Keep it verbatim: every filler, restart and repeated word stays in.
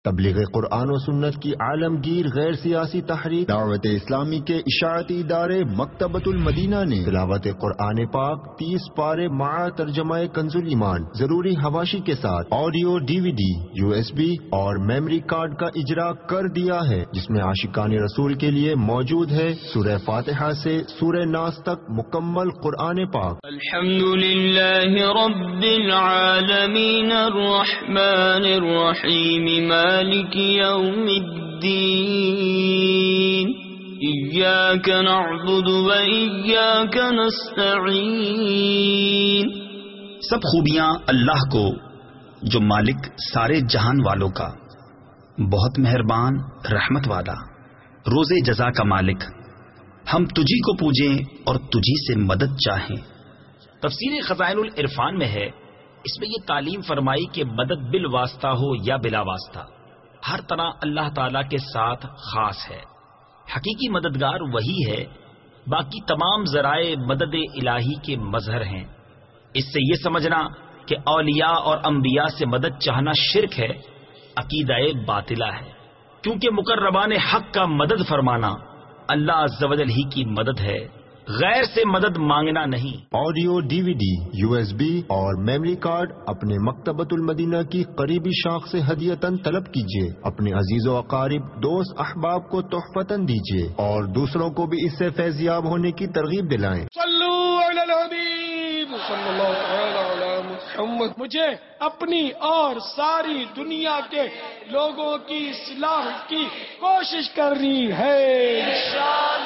تبلیغ قرآن و سنت کی عالمگیر غیر سیاسی تحریک دعوت اسلامی کے اشاعتی ادارے مکتبۃ المدینہ نے تلاوت قرآن پاک تیس پارے مع ترجمہ کنز ایمان ضروری حواشی کے ساتھ audio D V D U S B اور میموری کارڈ کا اجرا کر دیا ہے، جس میں عاشقان رسول کے لیے موجود ہے سورہ فاتحہ سے سورہ ناس تک مکمل قرآن پاک۔ الحمد للہ رب العالمین الرحمن الرحیم مالک یوم الدین ایاک نعبد و ایاک نستعین۔ سب خوبیاں اللہ کو جو مالک سارے جہان والوں کا، بہت مہربان رحمت والا، روز جزا کا مالک، ہم تجھی کو پوجیں اور تجھی سے مدد چاہیں۔ تفسیر خزائن العرفان میں ہے، اس میں یہ تعلیم فرمائی کہ مدد بالواسطہ ہو یا بلا واسطہ، ہر طرح اللہ تعالی کے ساتھ خاص ہے۔ حقیقی مددگار وہی ہے، باقی تمام ذرائع مدد الہی کے مظہر ہیں۔ اس سے یہ سمجھنا کہ اولیاء اور انبیاء سے مدد چاہنا شرک ہے، عقیدہ باطلہ ہے، کیونکہ مقربان حق کا مدد فرمانا اللہ عز و جل ہی کی مدد ہے، غیر سے مدد مانگنا نہیں۔ Audio D V D U S B اور میموری کارڈ اپنے مکتبۃ المدینہ کی قریبی شاخ سے ہدیتاً طلب کیجیے، اپنے عزیز و اقارب دوست احباب کو تحفتاً دیجیے اور دوسروں کو بھی اس سے فیضیاب ہونے کی ترغیب دلائیں۔ صلو علی الحبیب صلی اللہ تعالی علی محمد۔ مجھے اپنی اور ساری دنیا کے لوگوں کی اصلاح کی کوشش کرنی ہے۔